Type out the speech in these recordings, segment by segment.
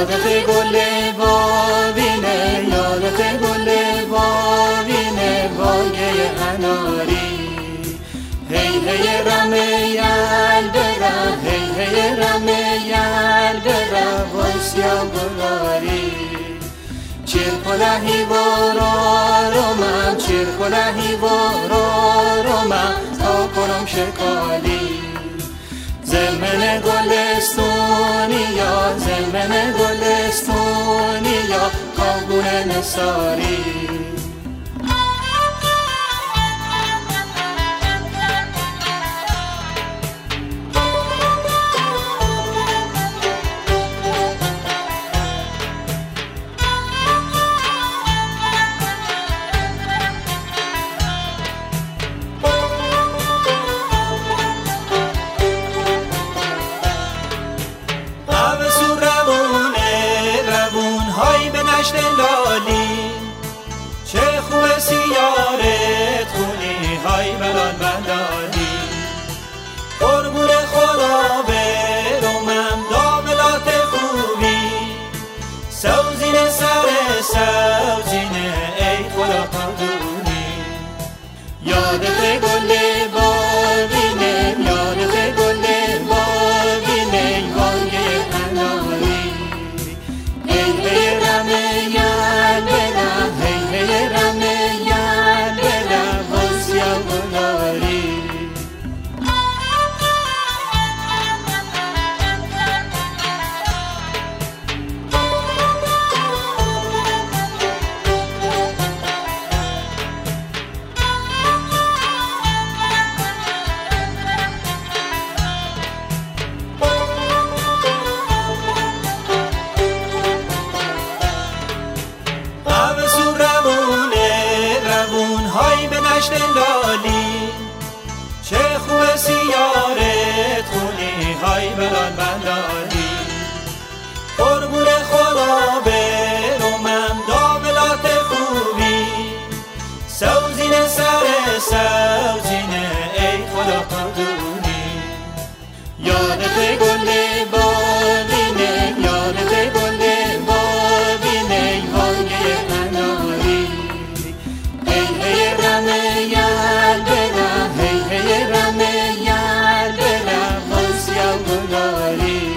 یادت گل باوینه، یادت گل باوینه واگه اناری. هی هی رمیل برا، هی هی رمیل برا واسیا گلاری. چرکلهی وارارمم، چرکلهی وارارمم تا کنم شکالی. زمن گلستونیا، زمن گلستونیا کاغون نساری. لالی چه خوب سیارت خونی های بلال بلالی. قربون خدا برومم داملات خوبی، سوزین سر سوزینه ای خدا قدونی. یادت گل باوینه، یادت گل باوینه واگه اناری. هی هی رمیل برا، هی هی رمیل برا واسیا گلاری. لالی چه خوب سیارت خونی های بلال بلالی. قربون خدا برومم داملات خوبی، سوزین سر سوزینه ای خدا قدونی. یادت گل باوینه، یادت گل باوینه واگه اناری. هی هی رمیل برا، هی هی رمیل برا واسیا گلاری.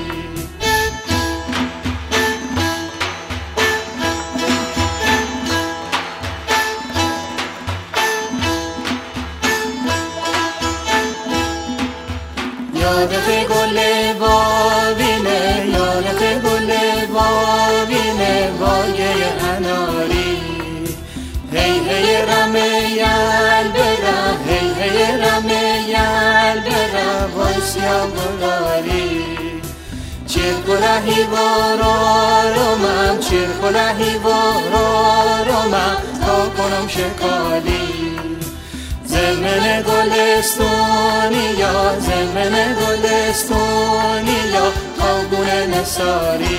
یادت گل باوینه، یادت گل باوینه واگه اناری. هی هی رمیل برا، هی هی رمیل برا واسیا گلاری. چرکلهی وارارمم، چرکلهی وارارمم تا کنم شکالی. زمن گلستونیا، زمن گلستونیا کاغون نساری.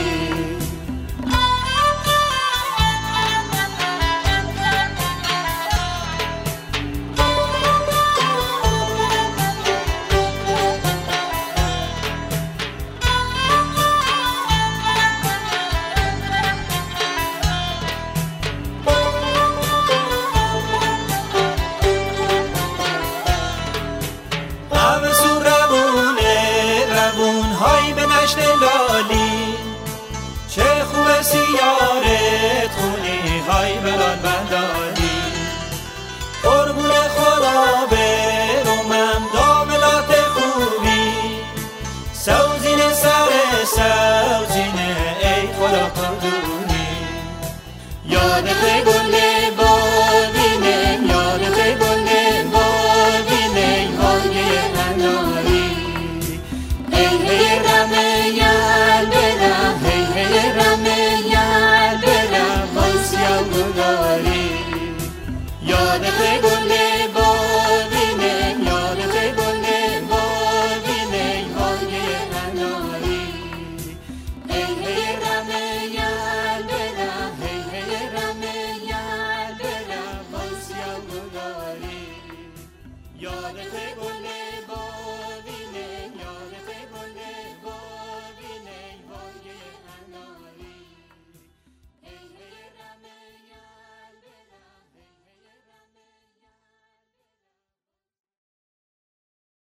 لالی چه خوب سیارت خونی های بلال بلالی. قربون خدا برومم داملات خوبی، سوزین سر سوزینه ای خدا قدونی. یادت گل باوینه، یادت گل باوینه واگه اناری. هی هی